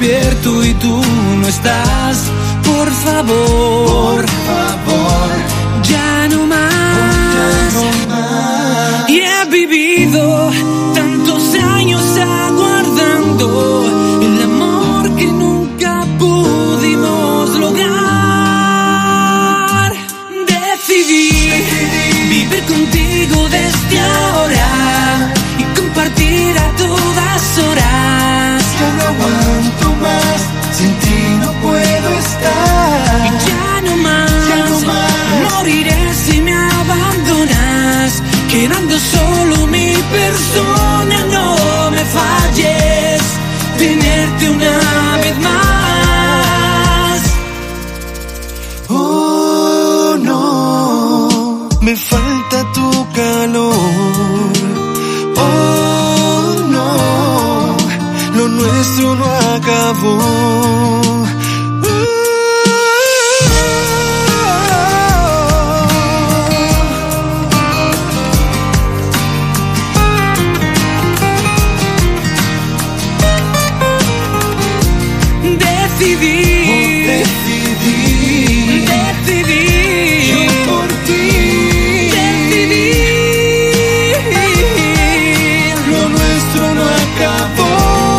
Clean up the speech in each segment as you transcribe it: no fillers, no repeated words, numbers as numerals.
despierto y tú no estás. Por favor, ya no más. Y he vivido tantos años aguardando el amor que nunca pudimos lograr. Decidí vivir contigo desde ahora y compartir a todas horas. Ya no aguanto más, sin ti no puedo estar. Y ya no más, moriré si me abandonas, quedando solo mi persona. No me falles, tenerte una vez más. Oh no, me falta tu calor. Oh no, lo nuestro no acabó. Decidí, yo por ti. decidí. Lo nuestro no acabó.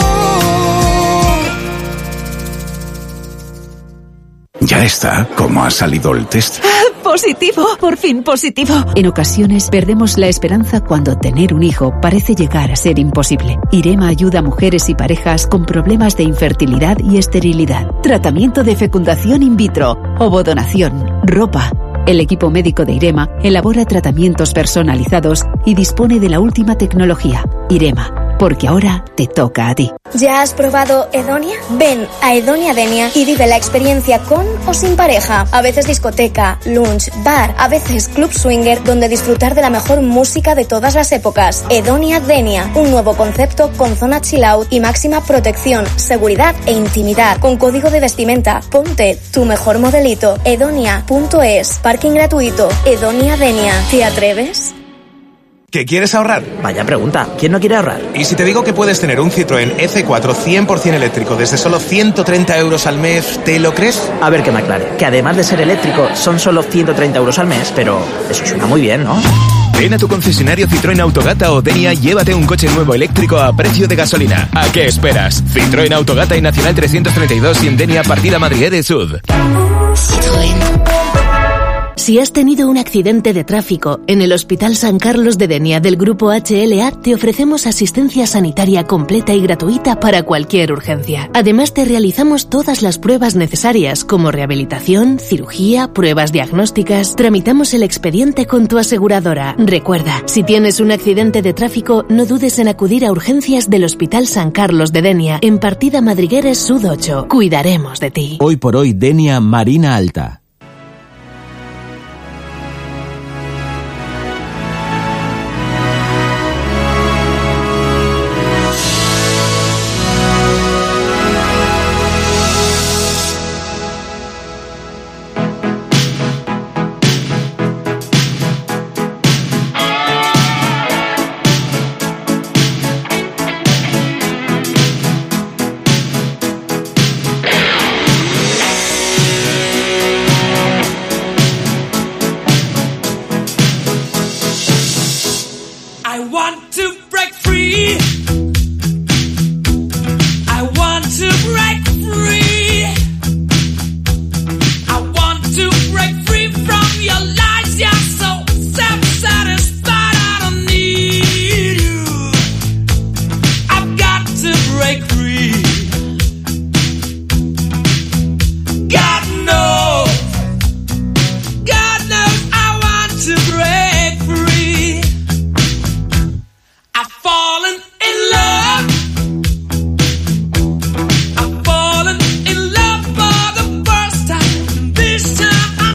Ya está. ¿Cómo ha salido el test? ¡Positivo! ¡Por fin positivo! En ocasiones perdemos la esperanza cuando tener un hijo parece llegar a ser imposible. Irema ayuda a mujeres y parejas con problemas de infertilidad y esterilidad. Tratamiento de fecundación in vitro, ovodonación, ropa. El equipo médico de Irema elabora tratamientos personalizados y dispone de la última tecnología. Irema, porque ahora te toca a ti. ¿Ya has probado Edonia? Ven a Edonia Denia y vive la experiencia con o sin pareja. A veces discoteca, lunch, bar, a veces club swinger, donde disfrutar de la mejor música de todas las épocas. Edonia Denia, un nuevo concepto con zona chill out y máxima protección, seguridad e intimidad. Con código de vestimenta, ponte tu mejor modelito. Edonia.es, parking gratuito. Edonia Denia, ¿te atreves? ¿Qué quieres ahorrar? Vaya pregunta, ¿quién no quiere ahorrar? ¿Y si te digo que puedes tener un Citroën C4 100% eléctrico desde solo 130 euros al mes, ¿te lo crees? A ver que me aclare, que además de ser eléctrico son solo 130 euros al mes, pero eso suena muy bien, ¿no? Ven a tu concesionario Citroën Autogata o Denia y llévate un coche nuevo eléctrico a precio de gasolina. ¿A qué esperas? Citroën Autogata y Nacional 332 y en Denia Partida Madrid de Sud. Citroën. Si has tenido un accidente de tráfico, en el Hospital San Carlos de Denia del Grupo HLA te ofrecemos asistencia sanitaria completa y gratuita para cualquier urgencia. Además te realizamos todas las pruebas necesarias como rehabilitación, cirugía, pruebas diagnósticas. Tramitamos el expediente con tu aseguradora. Recuerda, si tienes un accidente de tráfico, no dudes en acudir a urgencias del Hospital San Carlos de Denia en Partida Madrigueres Sud 8. Cuidaremos de ti. Hoy por hoy Denia Marina Alta.